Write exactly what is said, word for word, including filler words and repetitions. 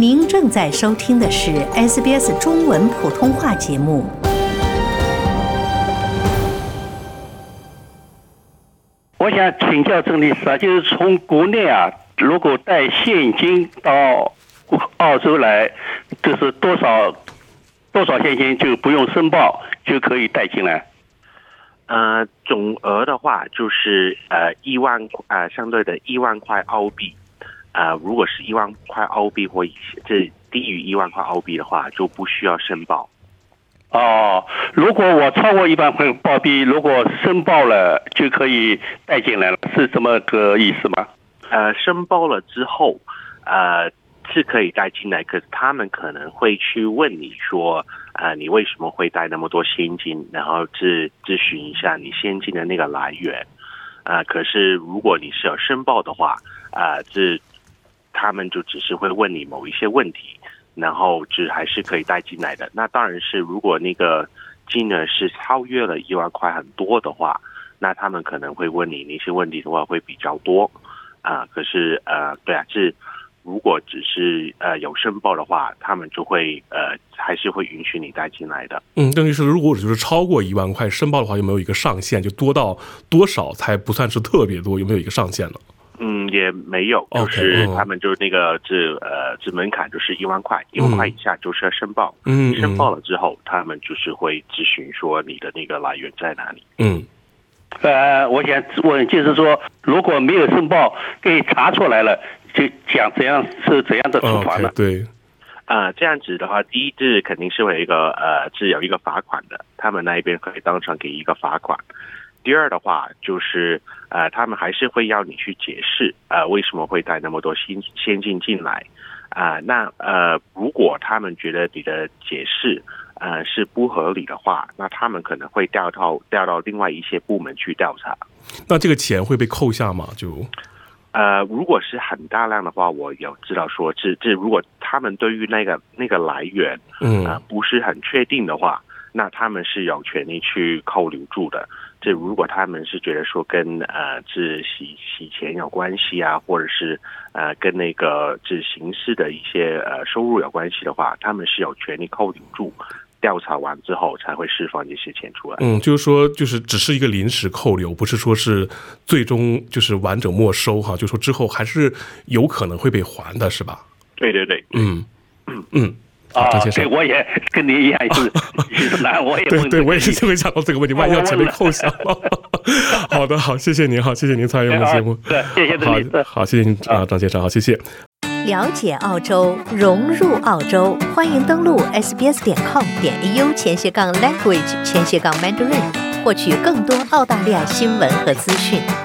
您正在收听的是 S B S 中文普通话节目。 我想请教郑律师啊，就是从国内啊，如果带现金到澳洲来，就是多少多少现金就不用申报就可以带进来。 呃，总额的话就是呃一万呃相对的一万块澳币，呃，如果是一万块澳币或这低于一万块澳币的话，就不需要申报。 哦，如果我超过一万块澳币，如果申报了就可以带进来了，是这么个意思吗？ 呃，申报了之后，呃，是可以带进来，可是他们可能会去问你说，呃，你为什么会带那么多现金，然后咨咨询一下你现金的那个来源。呃，可是如果你是有申报的话，呃，这他们就只是会问你某一些问题，然后就还是可以带进来的。那当然是如果那个金额是超越了一万块很多的话，那他们可能会问你那些问题的话会比较多啊、呃。可是呃，对啊，是如果只是呃有申报的话，他们就会呃还是会允许你带进来的。 嗯，邓律师，如果就是超过一万块申报的话，有没有一个上限？就多到多少才不算是特别多？有没有一个上限呢？ 嗯，也没有，就是他们就那个这呃这门槛就是一万块，一万块以下就是要申报。嗯，申报了之后，他们就是会咨询说你的那个来源在哪里。 嗯， 呃，我想问，就是说，如果没有申报被查出来了，就讲怎样是怎样的处罚呢？ okay, 对。 呃，这样子的话，第一是肯定是会有一个呃是有一个罚款的，他们那一边可以当场给一个罚款。第二的话就是呃他们还是会要你去解释呃为什么会带那么多现现金进来啊、呃、那呃如果他们觉得你的解释呃是不合理的话，那他们可能会调到调到另外一些部门去调查。 那这个钱会被扣下吗？就呃如果是很大量的话，我有知道说这这如果他们对于那个那个来源嗯、呃、不是很确定的话，那他们是有权利去扣留住的。这如果他们是觉得说跟呃这洗洗钱有关系啊，或者是呃跟那个这刑事的一些呃收入有关系的话，他们是有权利扣留住，调查完之后才会释放这些钱出来。 嗯，就是说就是只是一个临时扣留，不是说是最终就是完整没收哈，就是说之后还是有可能会被还的，是吧？ 对对对， 嗯嗯嗯。 啊，对，我也跟你一样是是难，我也对对，我也是会想到这个问题，万一要钱被扣下了。好的，好，谢谢您，好，谢谢您参与我们节目， 对，谢谢郑律师， 好，谢谢您啊，张先生，好，谢谢。 了解澳洲，融入澳洲，欢迎登录 s b s 点 com 点 a u 前斜杠 language 前斜杠 mandarin， 获取更多澳大利亚新闻和资讯。